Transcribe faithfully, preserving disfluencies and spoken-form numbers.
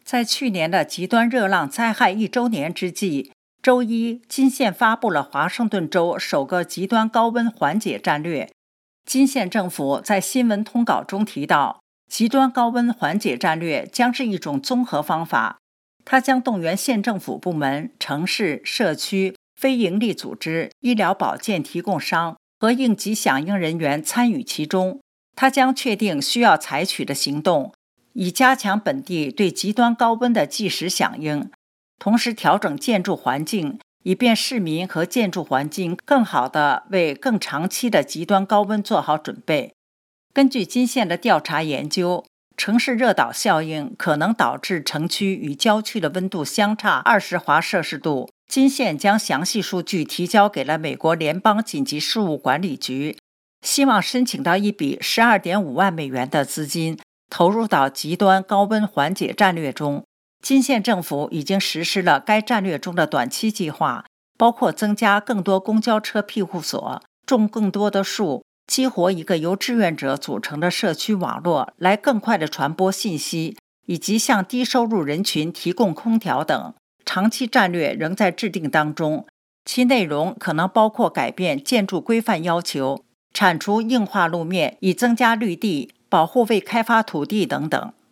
在去年的极端热浪灾害一周年之际，周一，金县发布了华盛顿州首个极端高温缓解战略。金县政府在新闻通稿中提到，极端高温缓解战略将是一种综合方法，它将动员县政府部门、城市、社区、非营利组织、医疗保健提供商和应急响应人员参与其中。它将确定需要采取的行动，以加强本地对极端高温的即时响应，同时调整建筑环境，以便市民和建筑环境更好地为更长期的极端高温做好准备。根据金县的调查研究，城市热岛效应可能导致城区与郊区的温度相差二十华摄氏度。金县将详细数据提交给了美国联邦紧急事务管理局，希望申请到一笔 十二点五万美元的资金，投入到极端高温缓解战略中。金县政府已经实施了该战略中的短期计划，包括增加更多公交车庇护所、种更多的树、激活一个由志愿者组成的社区网络来更快地传播信息，以及向低收入人群提供空调等。长期战略仍在制定当中，其内容可能包括改变建筑规范要求、铲除硬化路面以增加绿地、保护未开发土地等等。